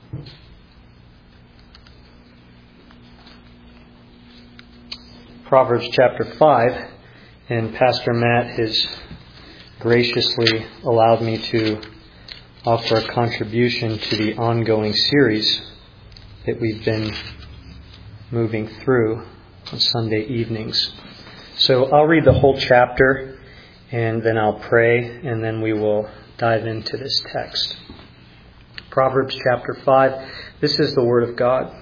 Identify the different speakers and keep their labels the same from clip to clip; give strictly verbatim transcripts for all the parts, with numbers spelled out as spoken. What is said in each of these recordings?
Speaker 1: Proverbs chapter five, and Pastor Matt has graciously allowed me to offer a contribution to the ongoing series that we've been moving through on Sunday evenings. So I'll read the whole chapter, and then I'll pray, and then we will dive into this text. Proverbs chapter five, this is the Word of God.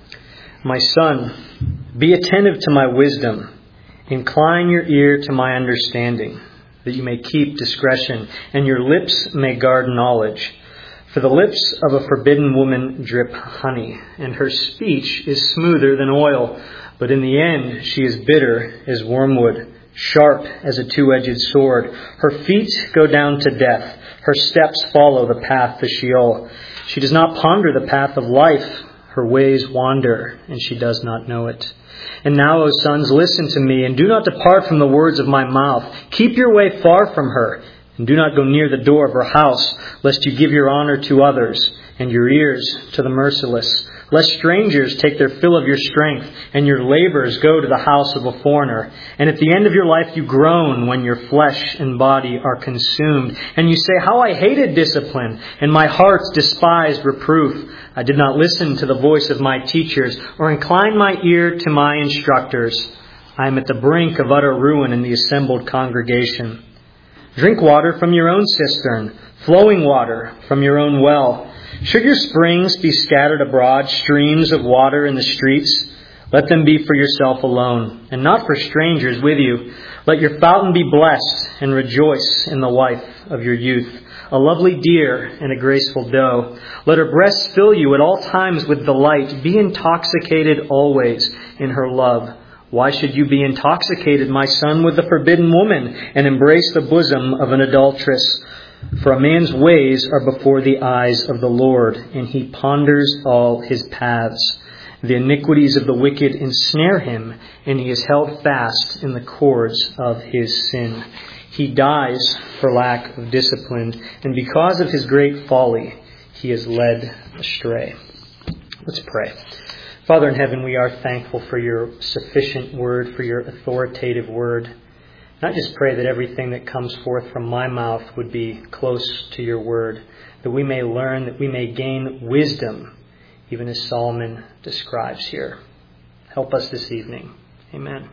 Speaker 1: My son, be attentive to my wisdom. Incline your ear to my understanding, that you may keep discretion, and your lips may guard knowledge. For the lips of a forbidden woman drip honey, and her speech is smoother than oil. But in the end she is bitter as wormwood, sharp as a two-edged sword. Her feet go down to death. Her steps follow the path to Sheol. She does not ponder the path of life. Her ways wander, and she does not know it. And now, O sons, listen to me, and do not depart from the words of my mouth. Keep your way far from her, and do not go near the door of her house, lest you give your honor to others, and your ears to the merciless. Lest strangers take their fill of your strength, and your labors go to the house of a foreigner. And at the end of your life you groan when your flesh and body are consumed. And you say, how I hated discipline, and my heart despised reproof. I did not listen to the voice of my teachers, or incline my ear to my instructors. I am at the brink of utter ruin in the assembled congregation. Drink water from your own cistern, flowing water from your own well. Should your springs be scattered abroad, streams of water in the streets? Let them be for yourself alone, and not for strangers with you. Let your fountain be blessed, and rejoice in the wife of your youth, a lovely deer and a graceful doe. Let her breasts fill you at all times with delight. Be intoxicated always in her love. Why should you be intoxicated, my son, with the forbidden woman, and embrace the bosom of an adulteress? For a man's ways are before the eyes of the Lord, and he ponders all his paths. The iniquities of the wicked ensnare him, and he is held fast in the cords of his sin. He dies for lack of discipline, and because of his great folly, he is led astray. Let's pray. Father in heaven, we are thankful for your sufficient word, for your authoritative word. And I just pray that everything that comes forth from my mouth would be close to your word, that we may learn, that we may gain wisdom, even as Solomon describes here. Help us this evening. Amen.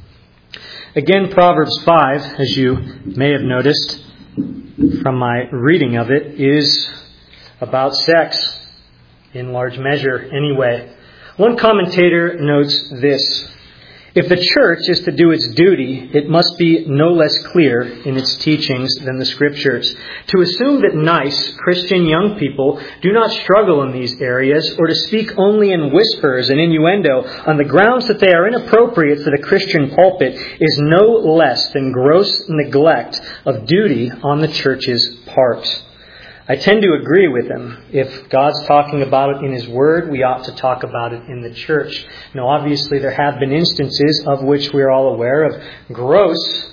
Speaker 1: Again, Proverbs five, as you may have noticed from my reading of it, is about sex, in large measure anyway. One commentator notes this: if the church is to do its duty, it must be no less clear in its teachings than the Scriptures. To assume that nice Christian young people do not struggle in these areas, or to speak only in whispers and innuendo on the grounds that they are inappropriate for the Christian pulpit, is no less than gross neglect of duty on the church's part. I tend to agree with him. If God's talking about it in His Word, we ought to talk about it in the church. Now, obviously, there have been instances of which we are all aware of gross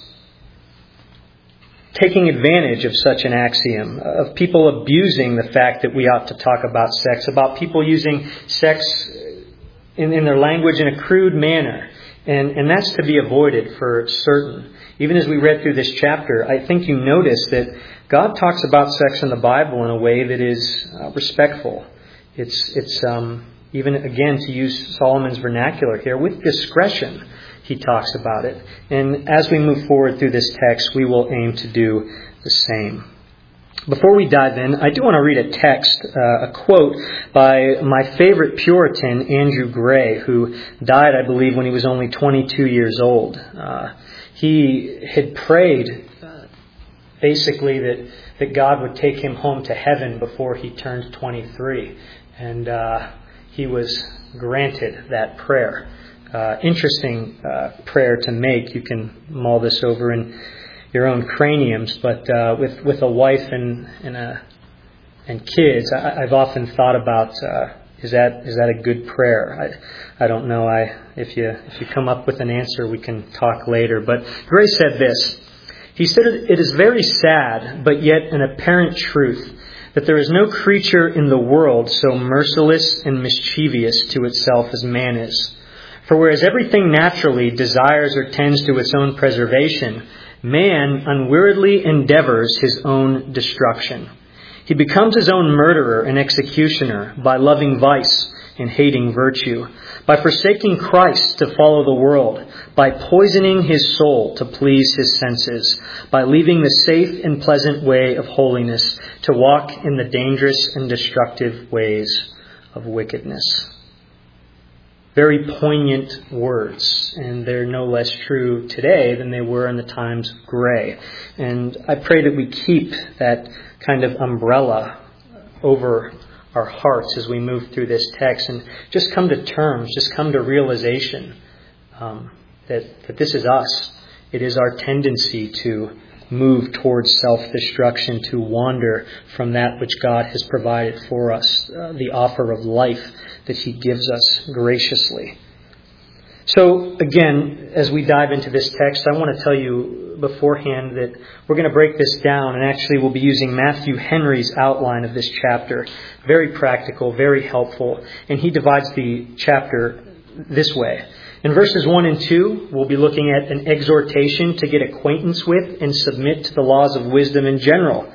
Speaker 1: taking advantage of such an axiom, of people abusing the fact that we ought to talk about sex, about people using sex in, in their language in a crude manner. And, and that's to be avoided for certain. Even as we read through this chapter, I think you notice that God talks about sex in the Bible in a way that is uh, respectful. It's, it's um, even, again, to use Solomon's vernacular here, with discretion he talks about it. And as we move forward through this text, we will aim to do the same. Before we dive in, I do want to read a text, uh, a quote by my favorite Puritan, Andrew Gray, who died, I believe, when he was only twenty-two years old. Uh, he had prayed basically that, that God would take him home to heaven before he turned twenty-three. And uh, he was granted that prayer. Uh, interesting uh, prayer to make. You can mull this over in your own craniums. But uh, with, with a wife and and, a, and kids, I, I've often thought about, uh, is that is that a good prayer? I I don't know. I if you if you come up with an answer, we can talk later. But Gray said this. He said, "It is very sad, but yet an apparent truth, that there is no creature in the world so merciless and mischievous to itself as man is. For whereas everything naturally desires or tends to its own preservation, man unweariedly endeavors his own destruction. He becomes his own murderer and executioner by loving vice and hating virtue, by forsaking Christ to follow the world, by poisoning his soul to please his senses, by leaving the safe and pleasant way of holiness to walk in the dangerous and destructive ways of wickedness. Very poignant words, and they're no less true today than they were in the times of Gray. And I pray that we keep that kind of umbrella over our hearts as we move through this text and just come to terms, just come to realization um, that, that this is us. It is our tendency to move towards self-destruction, to wander from that which God has provided for us, uh, the offer of life that He gives us graciously. So again, as we dive into this text, I want to tell you beforehand that we're going to break this down, and actually we'll be using Matthew Henry's outline of this chapter. Very practical, very helpful, and he divides the chapter this way. In verses one and two, we'll be looking at an exhortation to get acquaintance with and submit to the laws of wisdom in general.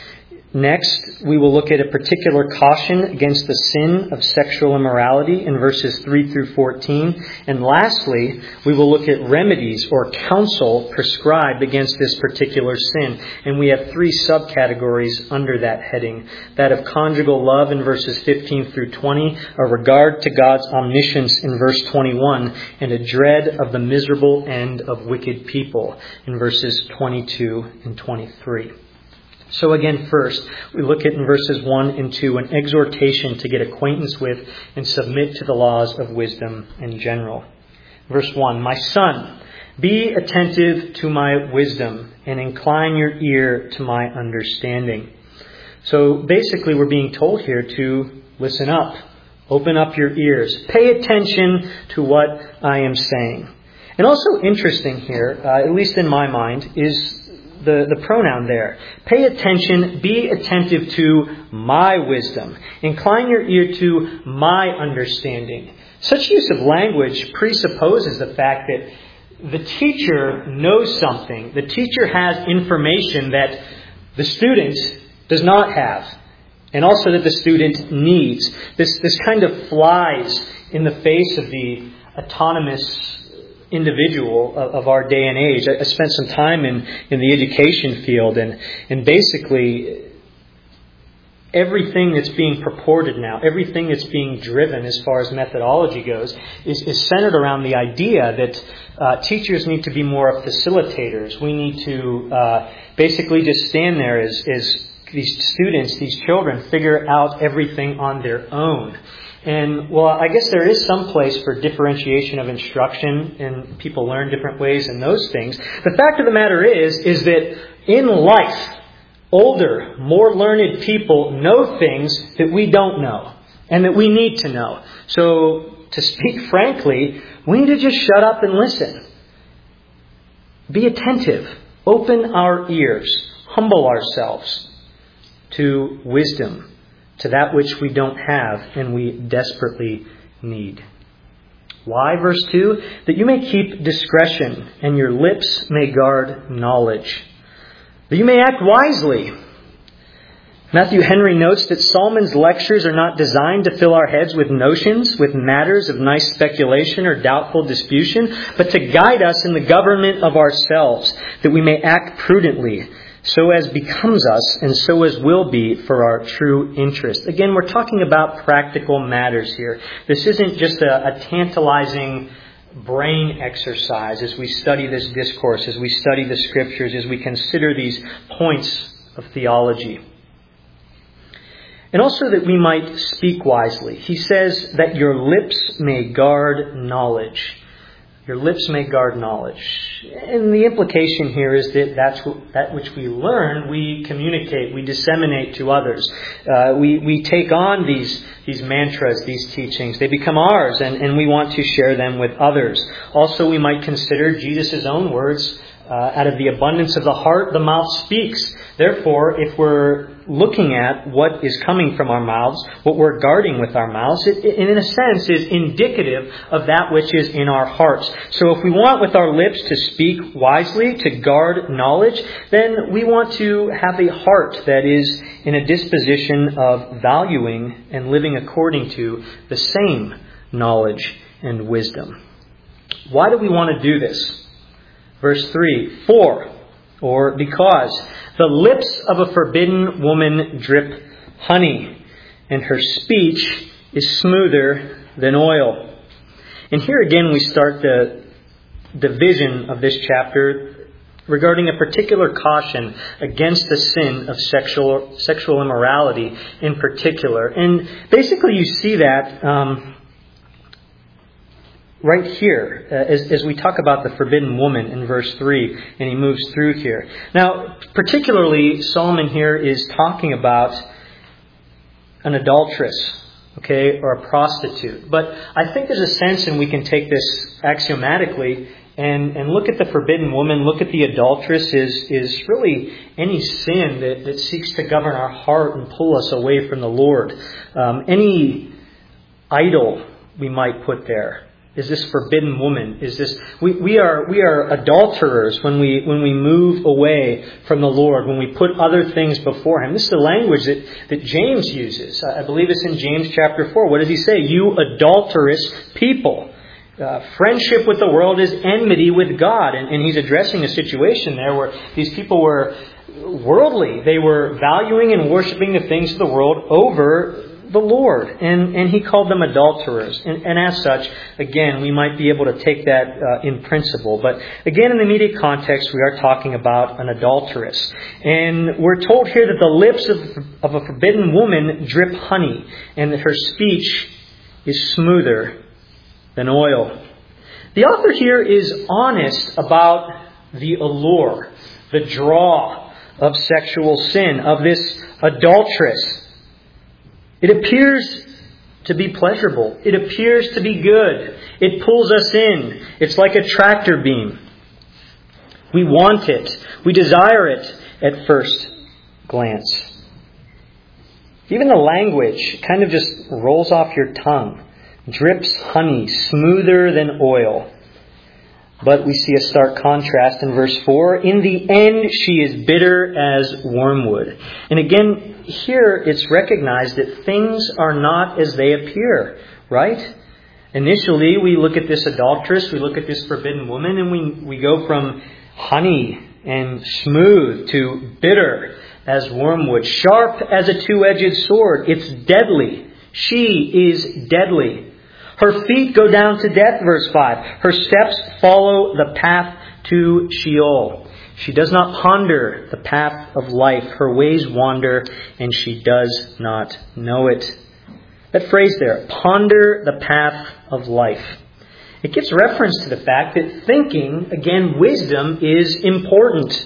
Speaker 1: Next, we will look at a particular caution against the sin of sexual immorality in verses three through fourteen. And lastly, we will look at remedies or counsel prescribed against this particular sin. And we have three subcategories under that heading. That of conjugal love in verses fifteen through twenty, a regard to God's omniscience in verse twenty-one, and a dread of the miserable end of wicked people in verses twenty-two and twenty-three. So again, first, we look at in verses one and two an exhortation to get acquaintance with and submit to the laws of wisdom in general. Verse one, "My son, be attentive to my wisdom and incline your ear to my understanding." So basically we're being told here to listen up, open up your ears, pay attention to what I am saying. And also interesting here, uh, at least in my mind, is The, the pronoun there. Pay attention, be attentive to my wisdom. Incline your ear to my understanding. Such use of language presupposes the fact that the teacher knows something. The teacher has information that the student does not have, and also that the student needs. This, this kind of flies in the face of the autonomous individual of, of our day and age. I, I spent some time in, in the education field, and, and basically everything that's being purported now, everything that's being driven as far as methodology goes, is, is centered around the idea that uh, teachers need to be more facilitators. We need to uh, basically just stand there as, as these students, these children, figure out everything on their own. And, well, I guess there is some place for differentiation of instruction, and people learn different ways and those things. The fact of the matter is, is that in life, older, more learned people know things that we don't know and that we need to know. So, to speak frankly, we need to just shut up and listen. Be attentive. Open our ears. Humble ourselves to wisdom, to that which we don't have and we desperately need. Why? Verse two, "That you may keep discretion and your lips may guard knowledge. That you may act wisely." Matthew Henry notes that Solomon's lectures are not designed to fill our heads with notions, with matters of nice speculation or doubtful disputation, but to guide us in the government of ourselves, that we may act prudently, so as becomes us and so as will be for our true interest. Again, we're talking about practical matters here. This isn't just a, a tantalizing brain exercise as we study this discourse, as we study the Scriptures, as we consider these points of theology. And also that we might speak wisely. He says that your lips may guard knowledge. Your lips may guard knowledge. And the implication here is that that's what, that which we learn, we communicate, we disseminate to others. Uh, we, we take on these, these mantras, these teachings. They become ours, and, and we want to share them with others. Also, we might consider Jesus' own words, uh, out of the abundance of the heart, the mouth speaks. Therefore, if we're looking at what is coming from our mouths, what we're guarding with our mouths, it, it in a sense is indicative of that which is in our hearts. So if we want with our lips to speak wisely, to guard knowledge, then we want to have a heart that is in a disposition of valuing and living according to the same knowledge and wisdom. Why do we want to do this? Verse three, for, or because, the lips of a forbidden woman drip honey, and her speech is smoother than oil. And here again we start the division of this chapter regarding a particular caution against the sin of sexual sexual immorality in particular. And basically you see that um, right here, uh, as, as we talk about the forbidden woman in verse three, and he moves through here. Now, particularly, Solomon here is talking about an adulteress, okay, or a prostitute. But I think there's a sense, and we can take this axiomatically, and, and look at the forbidden woman, look at the adulteress, is, is really any sin that, that seeks to govern our heart and pull us away from the Lord. Um, any idol we might put there. Is this forbidden woman? Is this we, we are we are adulterers when we when we move away from the Lord, when we put other things before Him. This is the language that, that James uses. I believe it's in James chapter four. What does he say? You adulterous people. Uh, friendship with the world is enmity with God. And, and he's addressing a situation there where these people were worldly. They were valuing and worshiping the things of the world over the Lord, and, and he called them adulterers. And, and as such, again, we might be able to take that uh, in principle. But again, in the immediate context, we are talking about an adulteress. And we're told here that the lips of, of a forbidden woman drip honey, and that her speech is smoother than oil. The author here is honest about the allure, the draw of sexual sin, of this adulteress. It appears to be pleasurable. It appears to be good. It pulls us in. It's like a tractor beam. We want it. We desire it at first glance. Even the language kind of just rolls off your tongue. Drips honey, smoother than oil. But we see a stark contrast in verse four. In the end, she is bitter as wormwood. And again, here it's recognized that things are not as they appear, right? Initially, we look at this adulteress, we look at this forbidden woman, and we, we go from honey and smooth to bitter as wormwood, sharp as a two-edged sword. It's deadly. She is deadly. Her feet go down to death, verse five. Her steps follow the path to Sheol. She does not ponder the path of life. Her ways wander, and she does not know it. That phrase there, ponder the path of life. It gives reference to the fact that thinking, again, wisdom is important.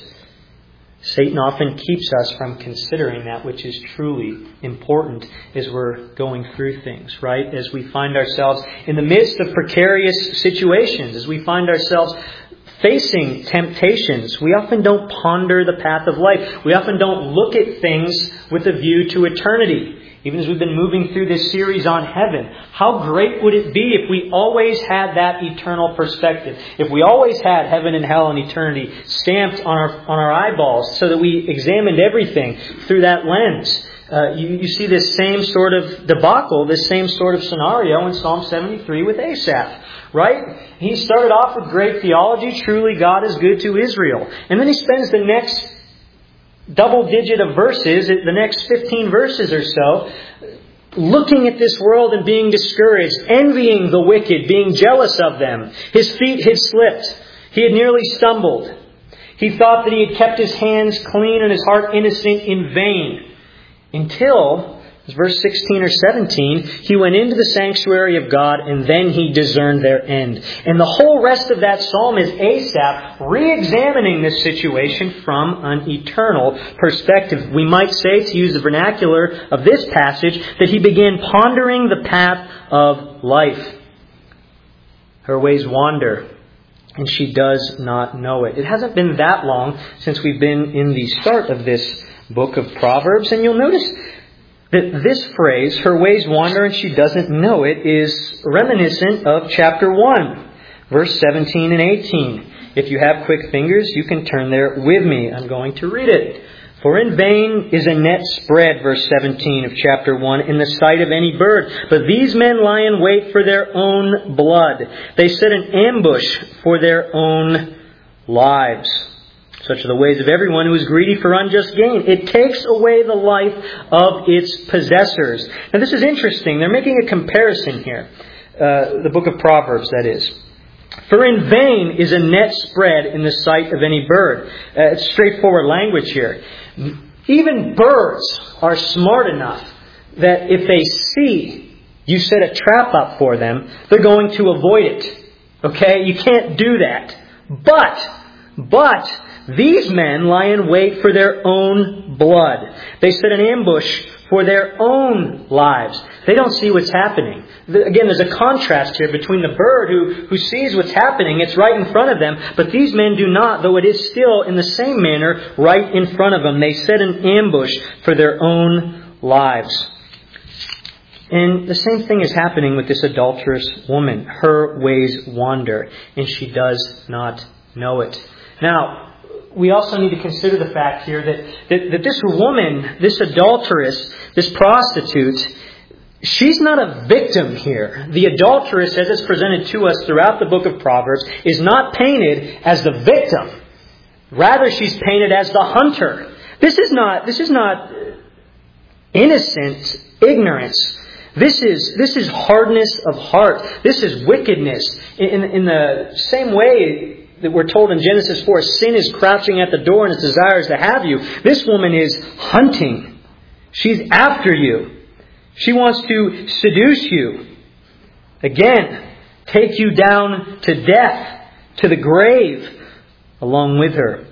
Speaker 1: Satan often keeps us from considering that which is truly important as we're going through things, right? As we find ourselves in the midst of precarious situations, as we find ourselves facing temptations, we often don't ponder the path of life. We often don't look at things with a view to eternity. Even as we've been moving through this series on heaven, how great would it be if we always had that eternal perspective? If we always had heaven and hell and eternity stamped on our on our eyeballs so that we examined everything through that lens. Uh, you, you see this same sort of debacle, this same sort of scenario in Psalm seventy-three with Asaph, right? He started off with great theology, truly God is good to Israel. And then he spends the next double digit of verses, the next fifteen verses or so, looking at this world and being discouraged, envying the wicked, being jealous of them. His feet had slipped. He had nearly stumbled. He thought that he had kept his hands clean and his heart innocent in vain. Until, verse sixteen or seventeen, he went into the sanctuary of God and then he discerned their end. And the whole rest of that psalm is Asaph re-examining this situation from an eternal perspective. We might say, to use the vernacular of this passage, that he began pondering the path of life. Her ways wander, and she does not know it. It hasn't been that long since we've been in the start of this book of Proverbs. And you'll notice that this phrase, her ways wander and she doesn't know it, is reminiscent of chapter one, verse seventeen and eighteen. If you have quick fingers, you can turn there with me. I'm going to read it. For in vain is a net spread, verse seventeen of chapter one, in the sight of any bird. But these men lie in wait for their own blood. They set an ambush for their own lives. Such are the ways of everyone who is greedy for unjust gain. It takes away the life of its possessors. Now this is interesting. They're making a comparison here. Uh, the book of Proverbs, that is. For in vain is a net spread in the sight of any bird. Uh, it's straightforward language here. Even birds are smart enough that if they see you set a trap up for them, they're going to avoid it. Okay? You can't do that. But, but, these men lie in wait for their own blood. They set an ambush for their own lives. They don't see what's happening. Again, there's a contrast here between the bird who, who sees what's happening. It's right in front of them. But these men do not, though it is still in the same manner right in front of them. They set an ambush for their own lives. And the same thing is happening with this adulterous woman. Her ways wander, and she does not know it. Now, we also need to consider the fact here that, that, that this woman, this adulteress, this prostitute, she's not a victim here. The adulteress, as it's presented to us throughout the book of Proverbs, is not painted as the victim. Rather, she's painted as the hunter. This is not, this is not innocent ignorance. This is, this is hardness of heart. This is wickedness. In, in, in the same way that we're told in Genesis four, sin is crouching at the door and its desires to have you. This woman is hunting. She's after you. She wants to seduce you. Again, take you down to death, to the grave, along with her.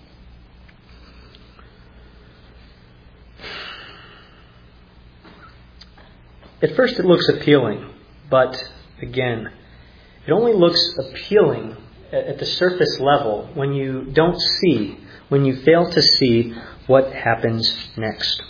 Speaker 1: At first it looks appealing, but again, it only looks appealing at the surface level when you don't see, when you fail to see what happens next.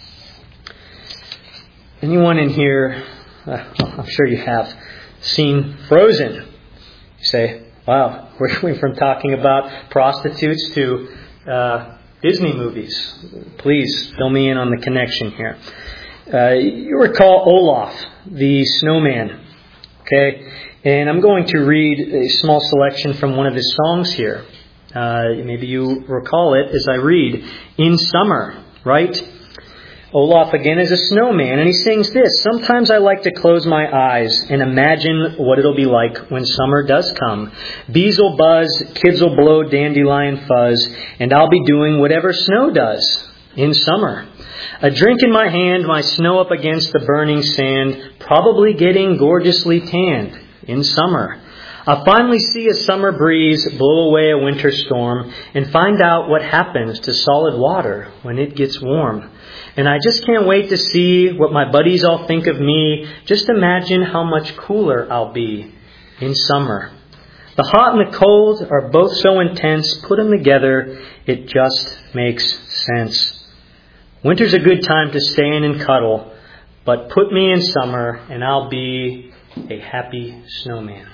Speaker 1: Anyone in here, uh, I'm sure you have, seen Frozen? You say, wow, we're going from talking about prostitutes to uh, Disney movies. Please fill me in on the connection here. Uh, you recall Olaf, the snowman. Okay? And I'm going to read a small selection from one of his songs here. Uh, maybe you recall it as I read. In summer, right? Olaf again is a snowman, and he sings this. Sometimes I like to close my eyes and imagine what it'll be like when summer does come. Bees will buzz, kids will blow dandelion fuzz, and I'll be doing whatever snow does in summer. A drink in my hand, my snow up against the burning sand, probably getting gorgeously tanned. In summer, I'll finally see a summer breeze blow away a winter storm and find out what happens to solid water when it gets warm. And I just can't wait to see what my buddies all think of me. Just imagine how much cooler I'll be in summer. The hot and the cold are both so intense. Put them together, it just makes sense. Winter's a good time to stay in and cuddle, but put me in summer and I'll be a happy snowman.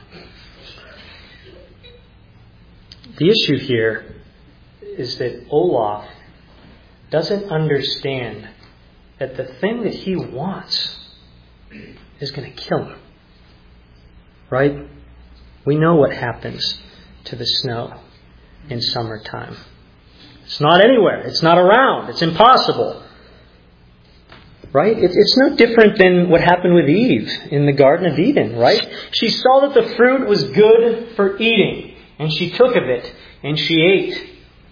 Speaker 1: The issue here is that Olaf doesn't understand that the thing that he wants is going to kill him. Right? We know what happens to the snow in summertime. It's not anywhere. It's not around. It's impossible. Right? It's no different than what happened with Eve in the Garden of Eden, right? She saw that the fruit was good for eating, and she took of it, and she ate.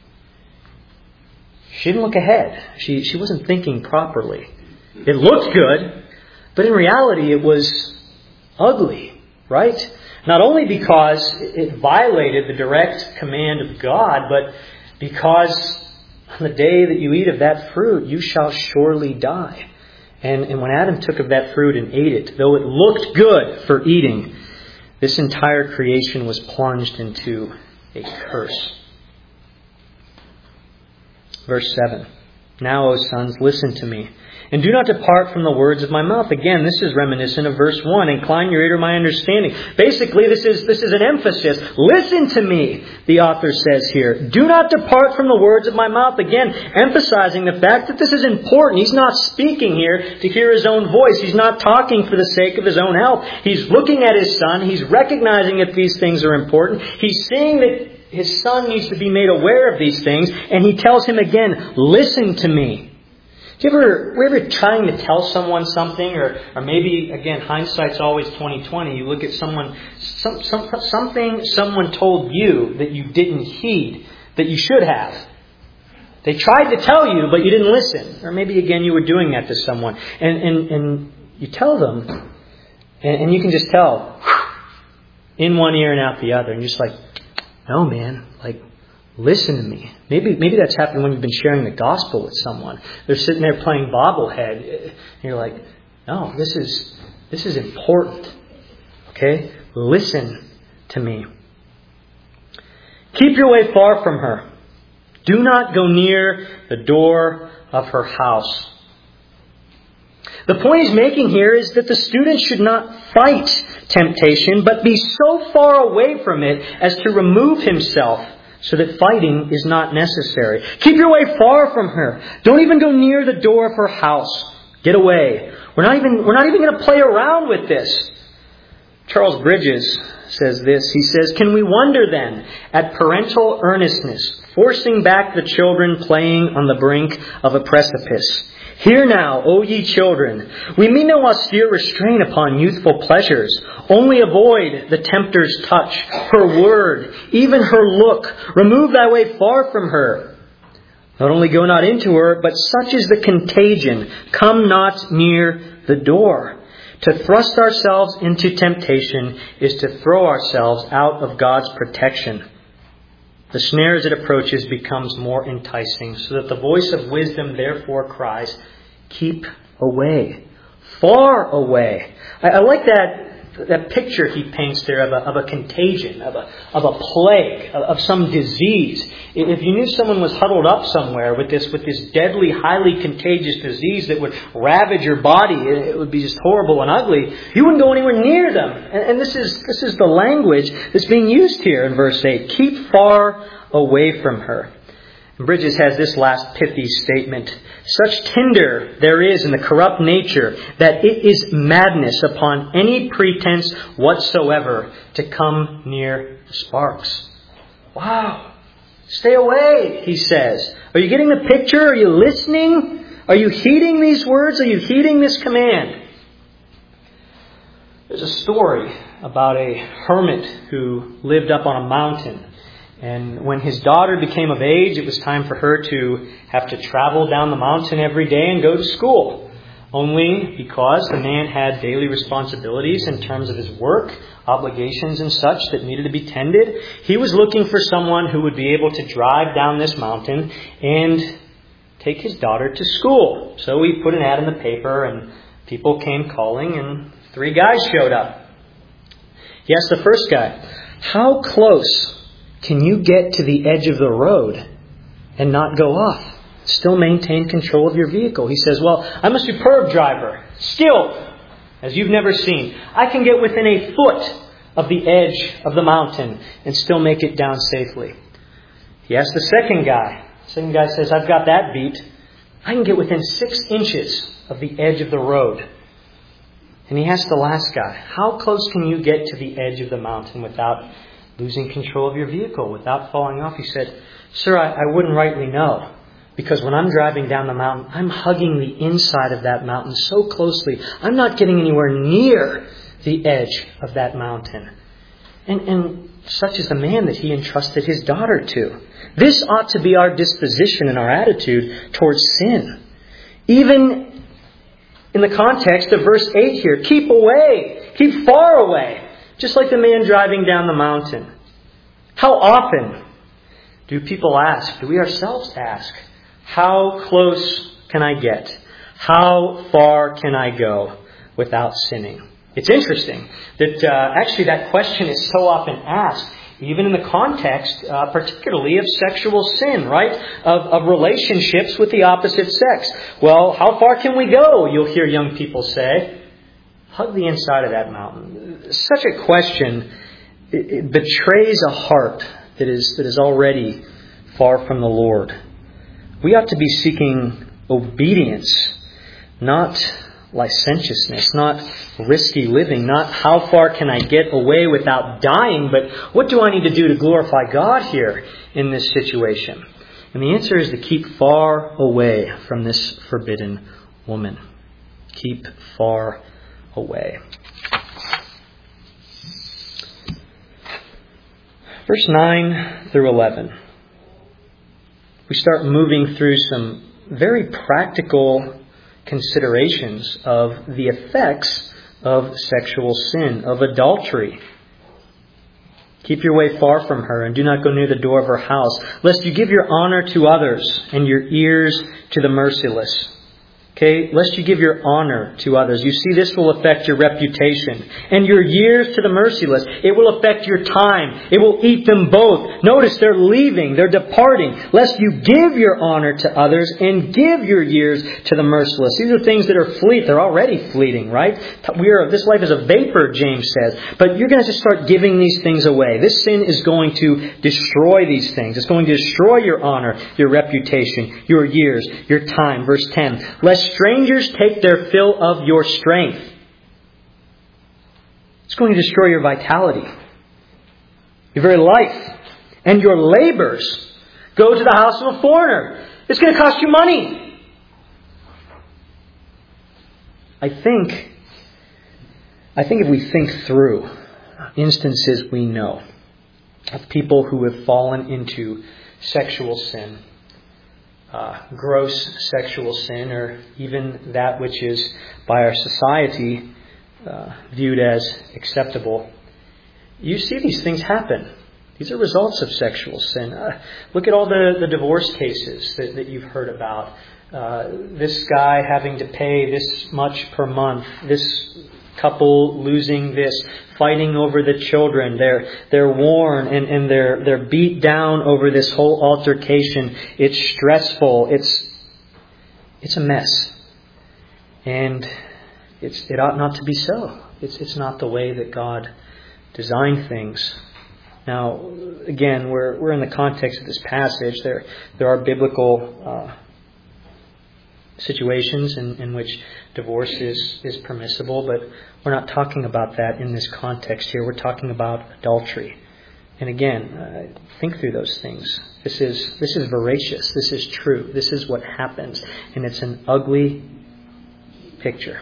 Speaker 1: She didn't look ahead. She, she wasn't thinking properly. It looked good, but in reality it was ugly, right? Not only because it violated the direct command of God, but because on the day that you eat of that fruit, you shall surely die. And, and when Adam took of that fruit and ate it, though it looked good for eating, this entire creation was plunged into a curse. Verse seven. Now, O sons, listen to me, and do not depart from the words of my mouth. Again, this is reminiscent of verse one. Incline your ear to my understanding. Basically, this is, this is an emphasis. Listen to me, the author says here. Do not depart from the words of my mouth. Again, emphasizing the fact that this is important. He's not speaking here to hear his own voice. He's not talking for the sake of his own health. He's looking at his son. He's recognizing that these things are important. He's seeing that his son needs to be made aware of these things. And he tells him again, listen to me. Do you ever, were you ever trying to tell someone something, or, or maybe, again, hindsight's always twenty twenty. You look at someone, some, some, something someone told you that you didn't heed, that you should have. They tried to tell you, but you didn't listen. Or maybe, again, you were doing that to someone. And, and, and you tell them, and, and you can just tell, in one ear and out the other. And you're just like, no, man, like, listen to me. Maybe maybe that's happened when you've been sharing the gospel with someone. They're sitting there playing bobblehead. And you're like, no, this is this is important. Okay? Listen to me. Keep your way far from her. Do not go near the door of her house. The point he's making here is that the student should not fight temptation, but be so far away from it as to remove himself, so that fighting is not necessary. Keep your way far from her. Don't even go near the door of her house. Get away. We're not even, we're not even going to play around with this. Charles Bridges says this. He says, can we wonder then at parental earnestness, forcing back the children playing on the brink of a precipice? Hear now, O ye children, we mean no austere restraint upon youthful pleasures. Only avoid the tempter's touch, her word, even her look. Remove thy way far from her. Not only go not into her, but such is the contagion. Come not near the door. To thrust ourselves into temptation is to throw ourselves out of God's protection. The snare as it approaches becomes more enticing, so that the voice of wisdom therefore cries, keep away, far away. I, I like that that picture he paints there of a, of a contagion, of a, of a plague, of, of some disease. If you knew someone was huddled up somewhere with this with this deadly, highly contagious disease that would ravage your body, it would be just horrible and ugly, you wouldn't go anywhere near them. And, and this is this is the language that's being used here in verse eight. Keep far away from her. And Bridges has this last pithy statement. Such tinder there is in the corrupt nature that it is madness upon any pretense whatsoever to come near the sparks. Wow. Stay away, he says. Are you getting the picture? Are you listening? Are you heeding these words? Are you heeding this command? There's a story about a hermit who lived up on a mountain. And when his daughter became of age, it was time for her to have to travel down the mountain every day and go to school. Only because the man had daily responsibilities in terms of his work, obligations and such that needed to be tended, he was looking for someone who would be able to drive down this mountain and take his daughter to school. So he put an ad in the paper and people came calling and three guys showed up. He asked the first guy, how close can you get to the edge of the road and not go off? Still maintain control of your vehicle. He says, well, I'm a superb driver. Skilled, as you've never seen. I can get within a foot of the edge of the mountain and still make it down safely. He asked the second guy. The second guy says, I've got that beat. I can get within six inches of the edge of the road. And he asked the last guy, how close can you get to the edge of the mountain without losing control of your vehicle, without falling off? He said, sir, I, I wouldn't rightly know. Because when I'm driving down the mountain, I'm hugging the inside of that mountain so closely. I'm not getting anywhere near the edge of that mountain. And, and such is the man that he entrusted his daughter to. This ought to be our disposition and our attitude towards sin. Even in the context of verse eight here, keep away, keep far away. Just like the man driving down the mountain. How often do people ask, do we ourselves ask, how close can I get? How far can I go without sinning? It's interesting that uh, actually that question is so often asked even in the context, uh, particularly of sexual sin, right? Of, of relationships with the opposite sex. Well, how far can we go? You'll hear young people say. Hug the inside of that mountain. Such a question, it, it betrays a heart that is that is already far from the Lord. We ought to be seeking obedience, not licentiousness, not risky living, not how far can I get away without dying, but what do I need to do to glorify God here in this situation? And the answer is to keep far away from this forbidden woman. Keep far away. Verse nine through eleven. We start moving through some very practical considerations of the effects of sexual sin, of adultery. Keep your way far from her and do not go near the door of her house, lest you give your honor to others and your ears to the merciless. Okay, lest you give your honor to others. You see, this will affect your reputation. And your years to the merciless. It will affect your time. It will eat them both. Notice they're leaving. They're departing. Lest you give your honor to others and give your years to the merciless. These are things that are fleet. They're already fleeting, right? We are, this life is a vapor, James says. But you're going to just start giving these things away. This sin is going to destroy these things. It's going to destroy your honor, your reputation, your years, your time. Verse ten. Lest strangers take their fill of your strength. It's going to destroy your vitality, your very life, and your labors. Go to the house of a foreigner. It's going to cost you money. I think, I think if we think through instances we know of people who have fallen into sexual sin, Uh, gross sexual sin, or even that which is by our society uh, viewed as acceptable. You see these things happen. These are results of sexual sin. Uh, look at all the, the divorce cases that, that you've heard about. Uh, this guy having to pay this much per month. This couple losing this, fighting over the children. They're they're worn and, and they're they're beat down over this whole altercation. It's stressful. It's it's a mess. And it's it ought not to be so. It's it's not the way that God designed things. Now, again, we're we're in the context of this passage. There there are biblical uh, situations in, in which divorce is, is permissible, but we're not talking about that in this context here. We're talking about adultery. And again, uh, think through those things. This is this is voracious. This is true. This is what happens. And it's an ugly picture.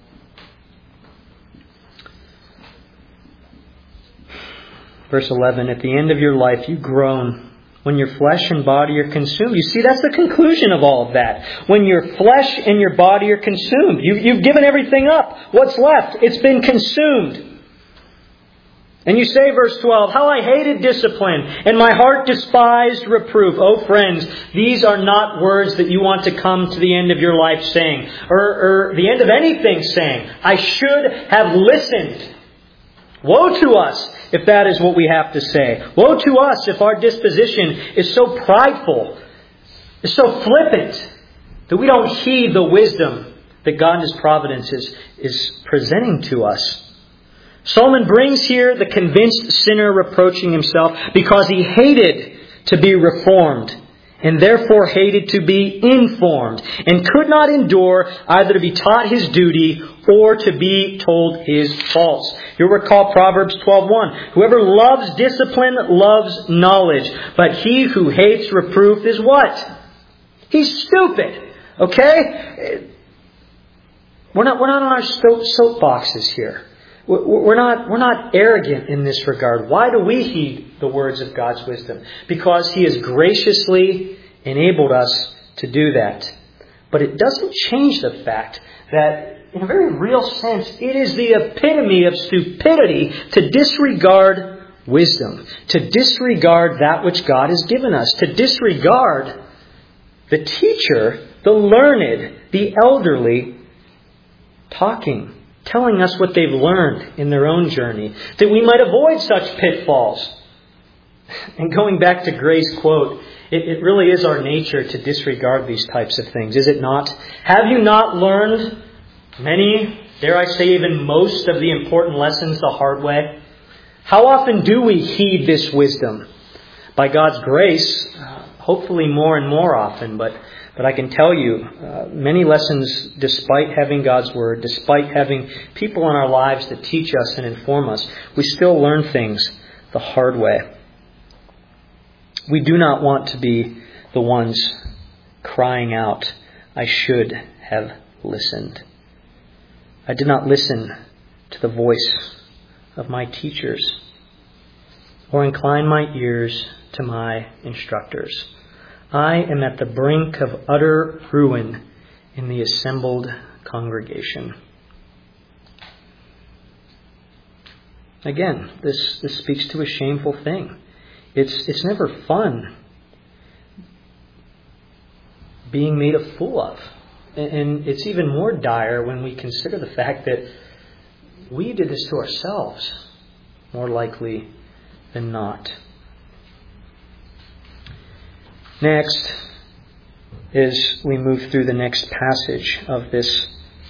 Speaker 1: Verse eleven, at the end of your life you groan when your flesh and body are consumed. You see, that's the conclusion of all of that. When your flesh and your body are consumed. You, you've given everything up. What's left? It's been consumed. And you say, verse twelve, how I hated discipline, and my heart despised reproof. Oh, friends, these are not words that you want to come to the end of your life saying, or, or the end of anything saying, I should have listened. Woe to us if that is what we have to say. Woe to us if our disposition is so prideful, is so flippant, that we don't heed the wisdom that God in His providence is, is presenting to us. Solomon brings here the convinced sinner reproaching himself because he hated to be reformed and therefore hated to be informed and could not endure either to be taught his duty or to be told his faults. You'll recall Proverbs twelve one. Whoever loves discipline loves knowledge, but he who hates reproof is what? He's stupid. Okay? We're not, we're not on our soapboxes here. We're not, we're not arrogant in this regard. Why do we heed the words of God's wisdom? Because He has graciously enabled us to do that. But it doesn't change the fact that, in a very real sense, it is the epitome of stupidity to disregard wisdom, to disregard that which God has given us, to disregard the teacher, the learned, the elderly, talking, telling us what they've learned in their own journey, that we might avoid such pitfalls. And going back to Gray's quote, it, it really is our nature to disregard these types of things, is it not? Have you not learned many, dare I say even most of the important lessons the hard way? How often do we heed this wisdom? By God's grace, uh, hopefully more and more often, but But I can tell you, uh, many lessons, despite having God's Word, despite having people in our lives that teach us and inform us, we still learn things the hard way. We do not want to be the ones crying out, I should have listened. I did not listen to the voice of my teachers or incline my ears to my instructors. I am at the brink of utter ruin in the assembled congregation. Again, this, this speaks to a shameful thing. It's, it's never fun being made a fool of. And it's even more dire when we consider the fact that we did this to ourselves, more likely than not. Next, as we move through the next passage of this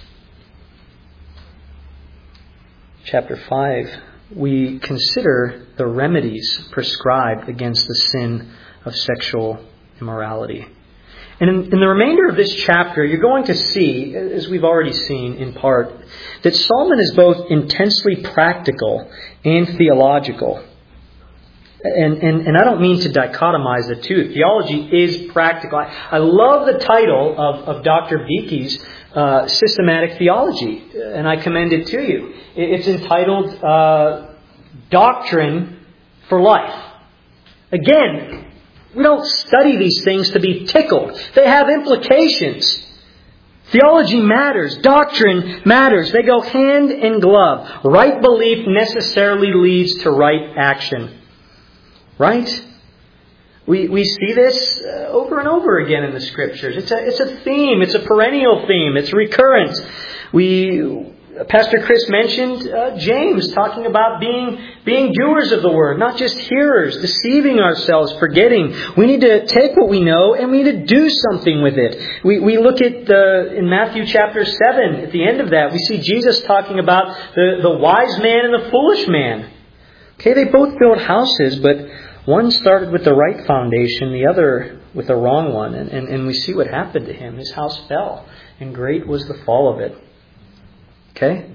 Speaker 1: chapter five, we consider the remedies prescribed against the sin of sexual immorality. And in, in the remainder of this chapter, you're going to see, as we've already seen in part, that Solomon is both intensely practical and theological. And, and, and I don't mean to dichotomize the two. Theology is practical. I, I love the title of, of Doctor Beeke's uh, Systematic Theology, and I commend it to you. It's entitled uh, Doctrine for Life. Again, we don't study these things to be tickled. They have implications. Theology matters. Doctrine matters. They go hand in glove. Right belief necessarily leads to right action. Right? We we see this uh, over and over again in the Scriptures. It's a it's a theme. It's a perennial theme. It's recurrent. We Pastor Chris mentioned uh, James talking about being being doers of the Word, not just hearers, deceiving ourselves, forgetting. We need to take what we know and we need to do something with it. We we look at the in Matthew chapter seven. At the end of that, we see Jesus talking about the the wise man and the foolish man. Okay, they both built houses, but one started with the right foundation, the other with the wrong one. And, and, and we see what happened to him. His house fell, and great was the fall of it. Okay?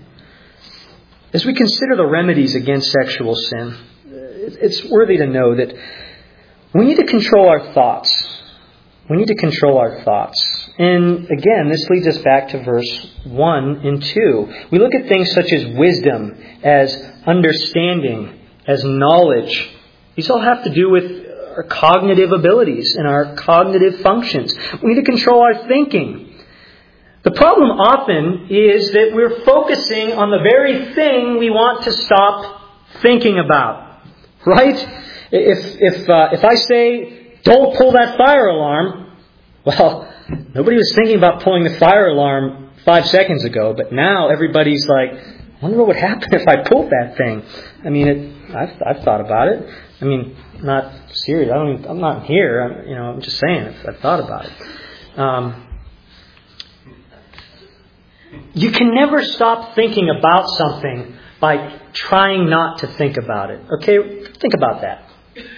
Speaker 1: As we consider the remedies against sexual sin, it's worthy to know that we need to control our thoughts. We need to control our thoughts. And again, this leads us back to verse one and two. We look at things such as wisdom, as understanding, as knowledge. These all have to do with our cognitive abilities and our cognitive functions. We need to control our thinking. The problem often is that we're focusing on the very thing we want to stop thinking about. Right? If if uh, if I say, don't pull that fire alarm, well, nobody was thinking about pulling the fire alarm five seconds ago, but now everybody's like, I wonder what would happen if I pulled that thing. I mean, it, I've, I've thought about it. I mean, not serious. I don't. Even, I'm not here. I'm, you know, I'm just saying. I've, I've thought about it. Um, you can never stop thinking about something by trying not to think about it. Okay, think about that.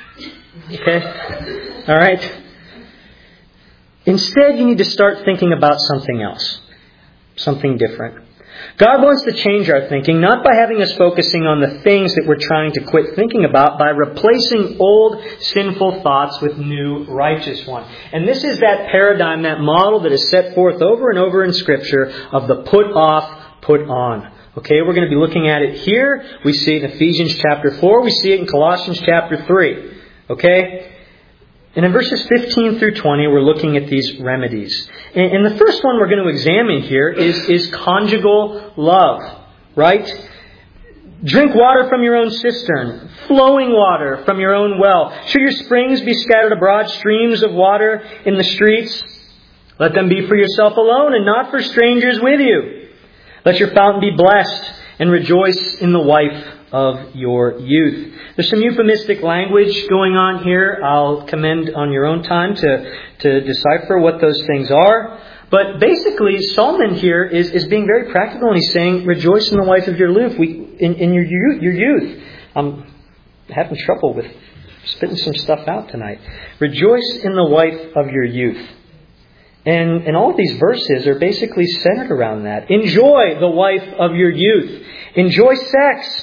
Speaker 1: Okay, all right. Instead, you need to start thinking about something else, something different. God wants to change our thinking, not by having us focusing on the things that we're trying to quit thinking about, by replacing old sinful thoughts with new righteous ones. And this is that paradigm, that model that is set forth over and over in Scripture of the put off, put on. Okay, we're going to be looking at it here. We see it in Ephesians chapter four. We see it in Colossians chapter three. Okay? And in verses fifteen through twenty, we're looking at these remedies. And the first one we're going to examine here is, is conjugal love. Right? Drink water from your own cistern, flowing water from your own well. Should your springs be scattered abroad, streams of water in the streets? Let them be for yourself alone and not for strangers with you. Let your fountain be blessed and rejoice in the wife of your youth. There's some euphemistic language going on here. I'll commend on your own time to, to decipher what those things are. But basically, Solomon here is, is being very practical, and he's saying, rejoice in the wife of your youth. We, in, in your, your youth. I'm having trouble with spitting some stuff out tonight. Rejoice in the wife of your youth. And, and all of these verses are basically centered around that. Enjoy the wife of your youth. Enjoy sex.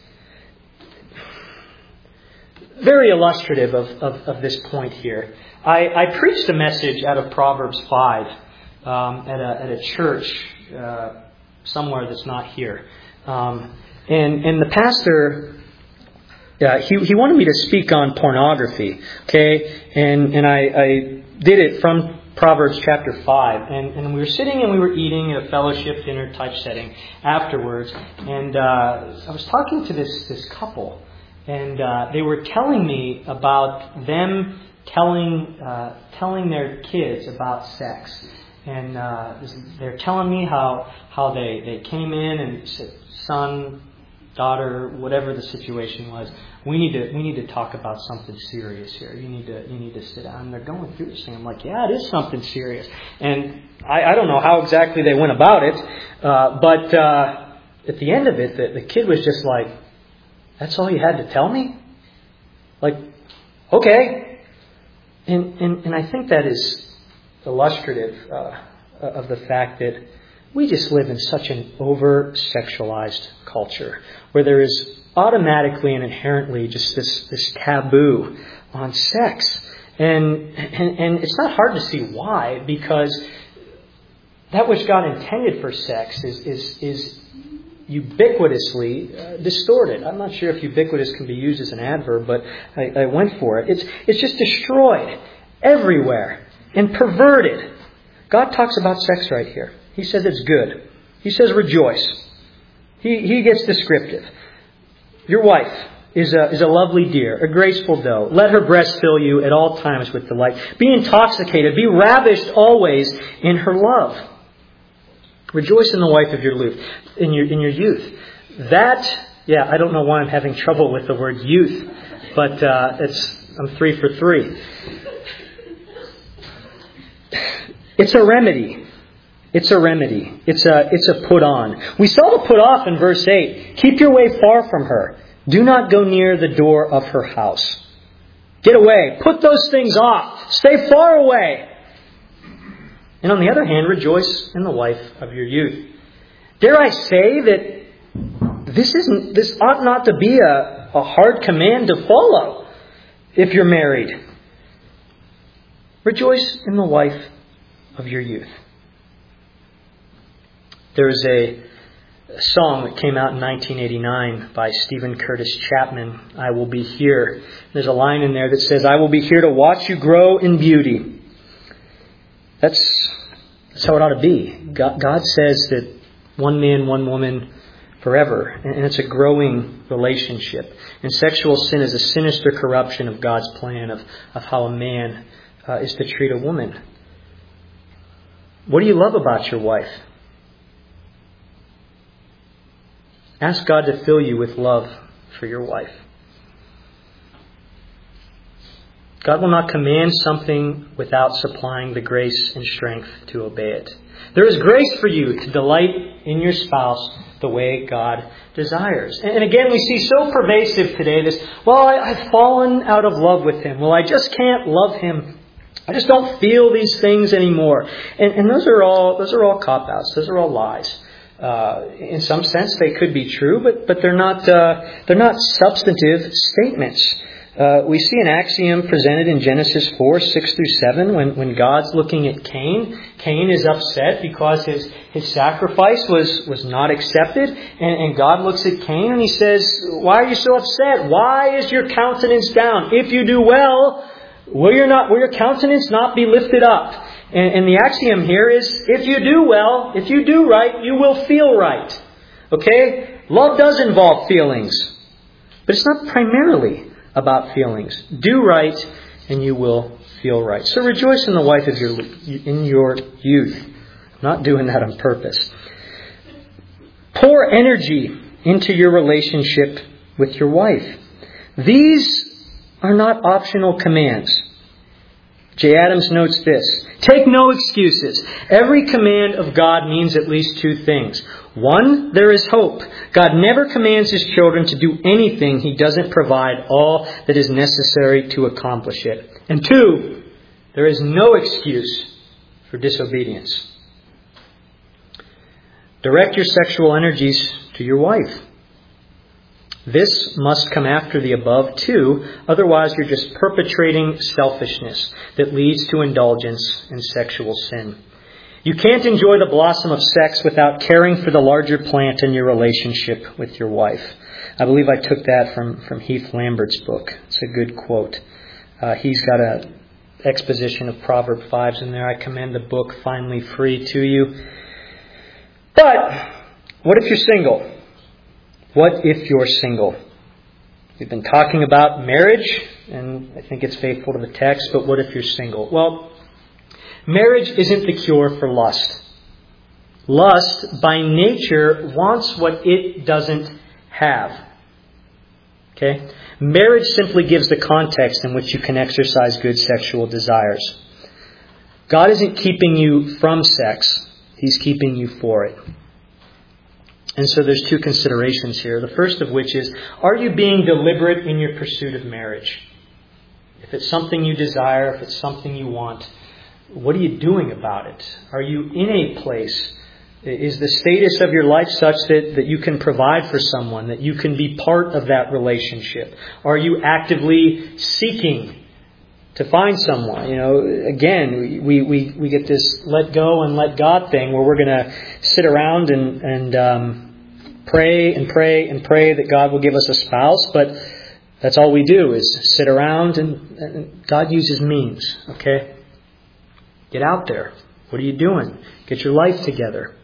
Speaker 1: Very illustrative of, of, of this point here. I, I preached a message out of Proverbs five um, at, a, at a church uh, somewhere that's not here. Um, and, and the pastor, uh, he, he wanted me to speak on pornography. Okay, and, and I, I did it from Proverbs chapter five, and, and we were sitting and we were eating at a fellowship dinner type setting afterwards, and uh, I was talking to this this couple, and uh, they were telling me about them telling uh, telling their kids about sex, and uh, they're telling me how how they, they came in and said, son, daughter, whatever the situation was, we need to we need to talk about something serious here. You need to you need to sit down. And they're going through this thing. I'm like, yeah, it is something serious. And I, I don't know how exactly they went about it, uh, but uh, at the end of it, the, the kid was just like, "That's all you had to tell me?" Like, okay. And and and I think that is illustrative uh, of the fact that we just live in such an over-sexualized culture where there is automatically and inherently just this, this taboo on sex. And, and and it's not hard to see why, because that which God intended for sex is is, is ubiquitously uh, distorted. I'm not sure if ubiquitous can be used as an adverb, but I, I went for it. It's it's just destroyed everywhere and perverted. God talks about sex right here. He says it's good. He says rejoice. He he gets descriptive. Your wife is a is a lovely deer, a graceful doe. Let her breast fill you at all times with delight. Be intoxicated. Be ravished always in her love. Rejoice in the wife of your youth. In your in your youth. That yeah, I don't know why I'm having trouble with the word youth, but uh, it's I'm three for three. It's a remedy. It's a remedy. It's a it's a put on. We saw the put off in verse eight. Keep your way far from her. Do not go near the door of her house. Get away. Put those things off. Stay far away. And on the other hand, rejoice in the wife of your youth. Dare I say that this isn't this ought not to be a, a hard command to follow if you're married. Rejoice in the wife of your youth. There was a song that came out in nineteen eighty-nine by Stephen Curtis Chapman, I Will Be Here. There's a line in there that says, I will be here to watch you grow in beauty. That's, that's how it ought to be. God, God says that one man, one woman, forever. And it's a growing relationship. And sexual sin is a sinister corruption of God's plan of, of how a man uh, is to treat a woman. What do you love about your wife? Ask God to fill you with love for your wife. God will not command something without supplying the grace and strength to obey it. There is grace for you to delight in your spouse the way God desires. And again, we see so pervasive today this, well, I, I've fallen out of love with him. Well, I just can't love him. I just don't feel these things anymore. And, and those are all those are all cop-outs. Those are all lies. Uh, in some sense, they could be true, but but they're not uh, they're not substantive statements. Uh, we see an axiom presented in Genesis four, six through seven, when, when God's looking at Cain. Cain is upset because his, his sacrifice was, was not accepted. And, and God looks at Cain and he says, why are you so upset? Why is your countenance down? If you do well, will your, not, will your countenance not be lifted up? And, and the axiom here is, if you do well, if you do right, you will feel right. Okay? Love does involve feelings. But it's not primarily about feelings. Do right and you will feel right. So rejoice in the wife of your in your youth. I'm not doing that on purpose. Pour energy into your relationship with your wife. These are not optional commands. J. Adams notes this: take no excuses. Every command of God means at least two things. One, there is hope. God never commands His children to do anything He doesn't provide all that is necessary to accomplish it. And two, there is no excuse for disobedience. Direct your sexual energies to your wife. This must come after the above too, otherwise you're just perpetrating selfishness that leads to indulgence in sexual sin. You can't enjoy the blossom of sex without caring for the larger plant in your relationship with your wife. I believe I took that from, from Heath Lambert's book. It's a good quote. Uh, he's got a exposition of Proverb fives in there. I commend the book Finally Free to you. But what if you're single? What if you're single? We've been talking about marriage, and I think it's faithful to the text, but what if you're single? Well, marriage isn't the cure for lust. Lust, by nature, wants what it doesn't have. Okay? Marriage simply gives the context in which you can exercise good sexual desires. God isn't keeping you from sex. He's keeping you for it. And so there's two considerations here. The first of which is, are you being deliberate in your pursuit of marriage? If it's something you desire, if it's something you want, what are you doing about it? Are you in a place? Is the status of your life such that, that you can provide for someone, that you can be part of that relationship? Are you actively seeking to find someone? You know, again, we, we, we get this let go and let God thing where we're going to sit around and, and um, pray and pray and pray that God will give us a spouse, but that's all we do is sit around and, and God uses means, okay? Get out there. What are you doing? Get your life together.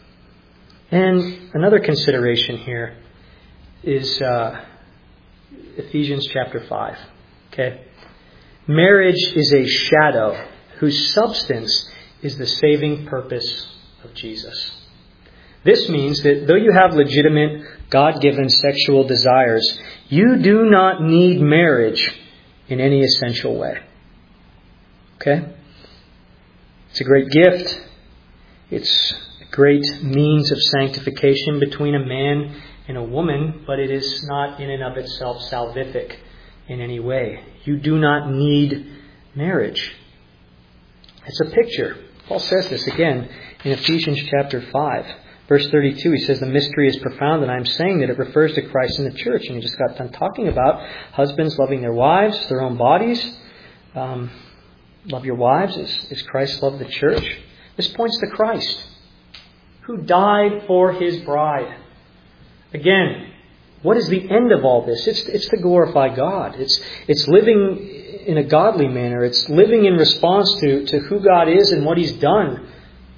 Speaker 1: And another consideration here is uh, Ephesians chapter five, okay? Marriage is a shadow whose substance is the saving purpose of Jesus. This means that though you have legitimate, God-given sexual desires, you do not need marriage in any essential way. Okay? It's a great gift. It's a great means of sanctification between a man and a woman, but it is not in and of itself salvific in any way. You do not need marriage. It's a picture. Paul says this again in Ephesians chapter five. Verse thirty-two, he says, the mystery is profound, and I'm saying that it refers to Christ and the church. And he just got done talking about husbands loving their wives, their own bodies. Um, love your wives as, as Christ loved the church. This points to Christ, who died for His bride. Again, what is the end of all this? It's, it's to glorify God. It's, it's living in a godly manner. It's living in response to, to who God is and what He's done,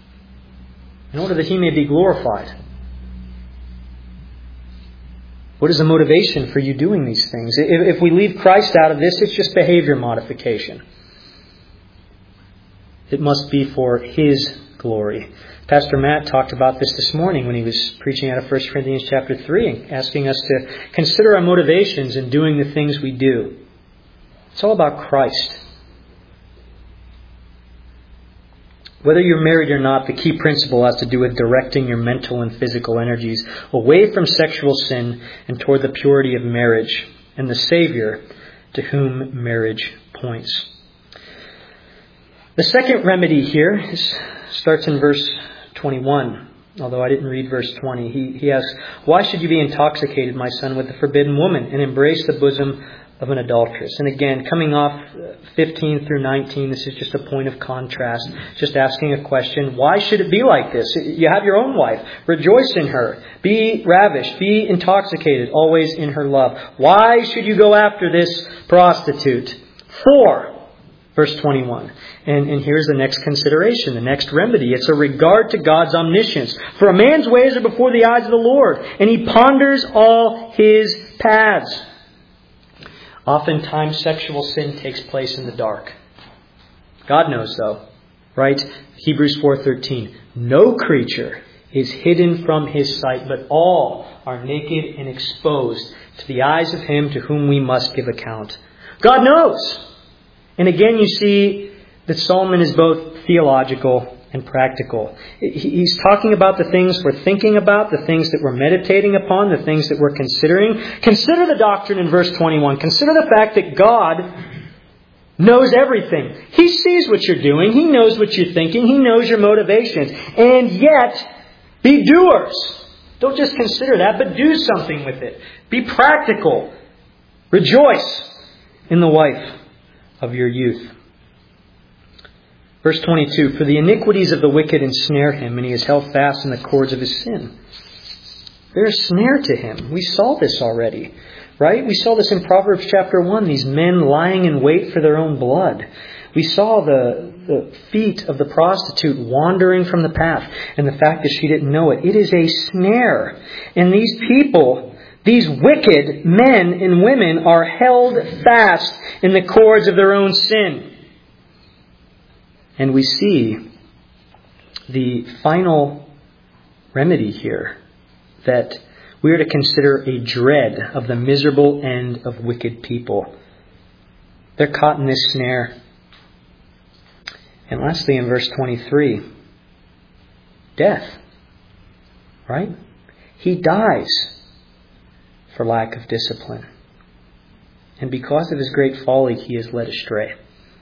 Speaker 1: in order that He may be glorified. What is the motivation for you doing these things? If, if we leave Christ out of this, it's just behavior modification. It must be for His glory. Pastor Matt talked about this this morning when he was preaching out of First Corinthians chapter three, asking us to consider our motivations in doing the things we do. It's all about Christ. Whether you're married or not, the key principle has to do with directing your mental and physical energies away from sexual sin and toward the purity of marriage and the Savior to whom marriage points. The second remedy here is, starts in verse twenty-one, although I didn't read verse twenty. He, he asks, why should you be intoxicated, my son, with the forbidden woman and embrace the bosom of an adulteress? And again, coming off fifteen through nineteen, this is just a point of contrast. Just asking a question, why should it be like this? You have your own wife. Rejoice in her. Be ravished. Be intoxicated, always in her love. Why should you go after this prostitute? For, verse twenty-one. And, and here's the next consideration, the next remedy. It's a regard to God's omniscience. For a man's ways are before the eyes of the Lord, and He ponders all His paths. Oftentimes, sexual sin takes place in the dark. God knows, though, right? Hebrews four thirteen. No creature is hidden from His sight, but all are naked and exposed to the eyes of Him to whom we must give account. God knows. And again, you see that Solomon is both theological and practical. He's talking about the things we're thinking about, the things that we're meditating upon, the things that we're considering. Consider the doctrine in verse twenty-one. Consider the fact that God knows everything. He sees what you're doing. He knows what you're thinking. He knows your motivations. And yet, be doers. Don't just consider that, but do something with it. Be practical. Rejoice in the wife of your youth. Verse twenty-two, for the iniquities of the wicked ensnare him, and he is held fast in the cords of his sin. They're a snare to him. We saw this already, right? We saw this in Proverbs chapter one, these men lying in wait for their own blood. We saw the, the feet of the prostitute wandering from the path, and the fact that she didn't know it. It is a snare. And these people, these wicked men and women, are held fast in the cords of their own sin. And we see the final remedy here, that we are to consider a dread of the miserable end of wicked people. They're caught in this snare. And lastly, in verse twenty-three, death. Right? He dies for lack of discipline. And because of his great folly, he is led astray.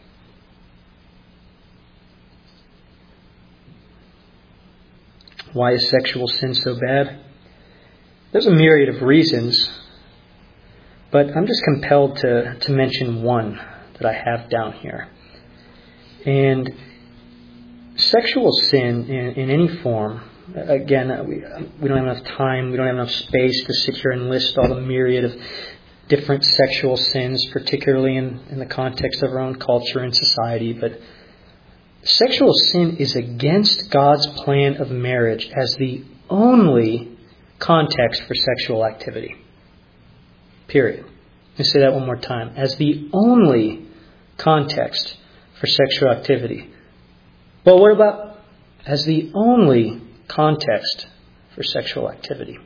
Speaker 1: Why is sexual sin so bad? There's a myriad of reasons, but I'm just compelled to, to mention one that I have down here. And sexual sin in, in any form, again, we, we don't have enough time, we don't have enough space to sit here and list all the myriad of different sexual sins, particularly in, in the context of our own culture and society, but sexual sin is against God's plan of marriage as the only context for sexual activity. Period. Let me say that one more time. As the only context for sexual activity. Well, what about as the only context for sexual activity?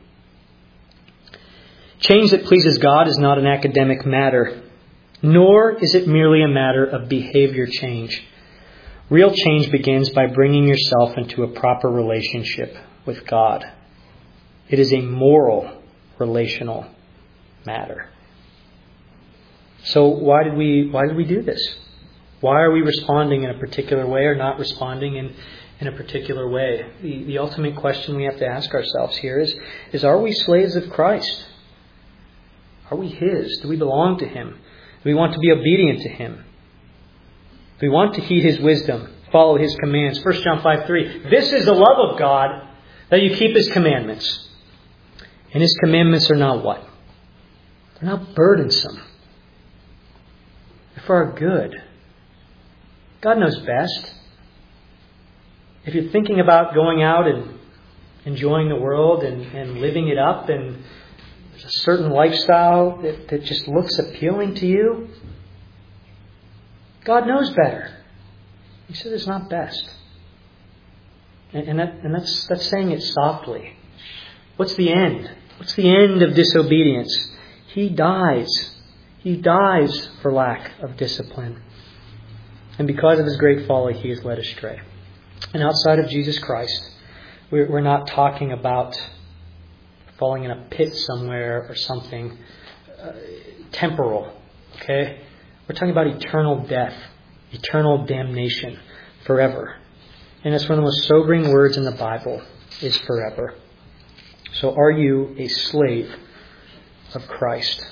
Speaker 1: Change that pleases God is not an academic matter, nor is it merely a matter of behavior change. Real change begins by bringing yourself into a proper relationship with God. It is a moral, relational matter. So why did we why did we do this? Why are we responding in a particular way or not responding in, in a particular way? The, the ultimate question we have to ask ourselves here is, is, are we slaves of Christ? Are we His? Do we belong to Him? Do we want to be obedient to Him? We want to heed His wisdom, follow His commands. First John five three. This is the love of God, that you keep His commandments. And His commandments are not what? They're not burdensome. They're for our good. God knows best. If you're thinking about going out and enjoying the world and, and living it up, and there's a certain lifestyle that, that just looks appealing to you, God knows better. He said it's not best. And, and, that, and that's, that's saying it softly. What's the end? What's the end of disobedience? He dies. He dies for lack of discipline. And because of his great folly, he is led astray. And outside of Jesus Christ, we're, we're not talking about falling in a pit somewhere or something uh, temporal. Okay? We're talking about eternal death, eternal damnation, forever. And it's one of the most sobering words in the Bible, is forever. So are you a slave of Christ?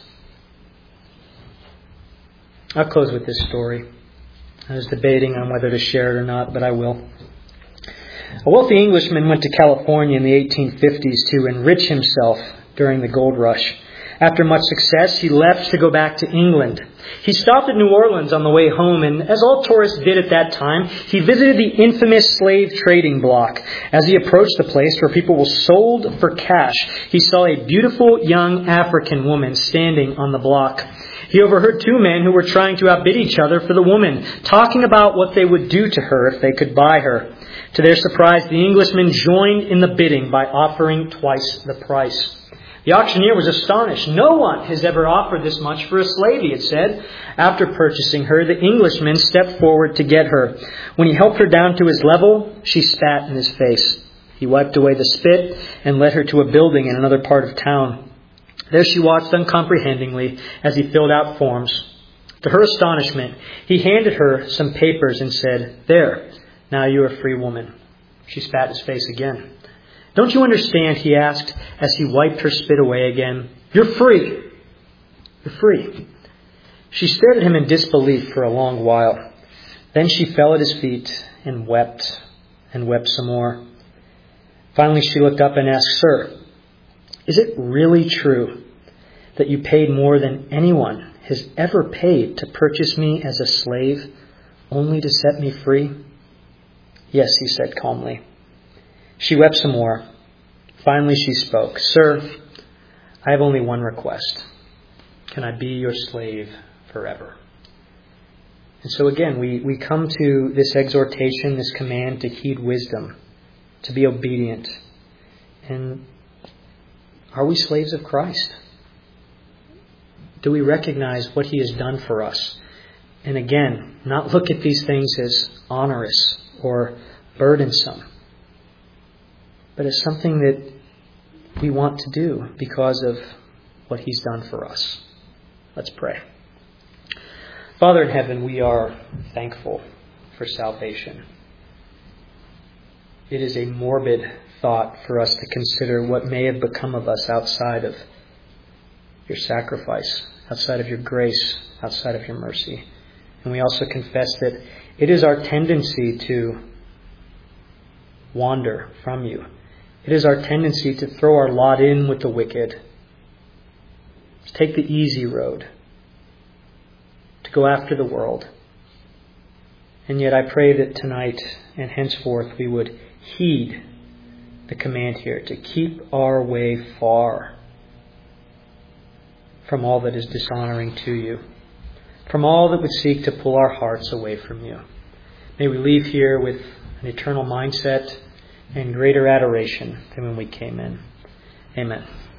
Speaker 1: I'll close with this story. I was debating on whether to share it or not, but I will. A wealthy Englishman went to California in the eighteen fifties to enrich himself during the gold rush. After much success, he left to go back to England. He stopped at New Orleans on the way home, and as all tourists did at that time, he visited the infamous slave trading block. As he approached the place where people were sold for cash, he saw a beautiful young African woman standing on the block. He overheard two men who were trying to outbid each other for the woman, talking about what they would do to her if they could buy her. To their surprise, the Englishman joined in the bidding by offering twice the price. The auctioneer was astonished. "No one has ever offered this much for a slave," he had said. After purchasing her, the Englishman stepped forward to get her. When he helped her down to his level, she spat in his face. He wiped away the spit and led her to a building in another part of town. There she watched uncomprehendingly as he filled out forms. To her astonishment, he handed her some papers and said, "There, now you are a free woman." She spat in his face again. "Don't you understand?" he asked as he wiped her spit away again. "You're free. You're free." She stared at him in disbelief for a long while. Then she fell at his feet and wept and wept some more. Finally, she looked up and asked, "Sir, is it really true that you paid more than anyone has ever paid to purchase me as a slave, only to set me free?" "Yes," he said calmly. She wept some more. Finally she spoke. "Sir, I have only one request. Can I be your slave forever?" And so again, we, we come to this exhortation, this command to heed wisdom, to be obedient. And are we slaves of Christ? Do we recognize what He has done for us? And again, not look at these things as onerous or burdensome, but as something that we want to do because of what He's done for us. Let's pray. Father in heaven, we are thankful for salvation. It is a morbid thought for us to consider what may have become of us outside of your sacrifice, outside of your grace, outside of your mercy. And we also confess that it is our tendency to wander from you. It is our tendency to throw our lot in with the wicked, to take the easy road, to go after the world. And yet I pray that tonight and henceforth we would heed the command here to keep our way far from all that is dishonoring to you, from all that would seek to pull our hearts away from you. May we leave here with an eternal mindset and greater adoration than when we came in. Amen.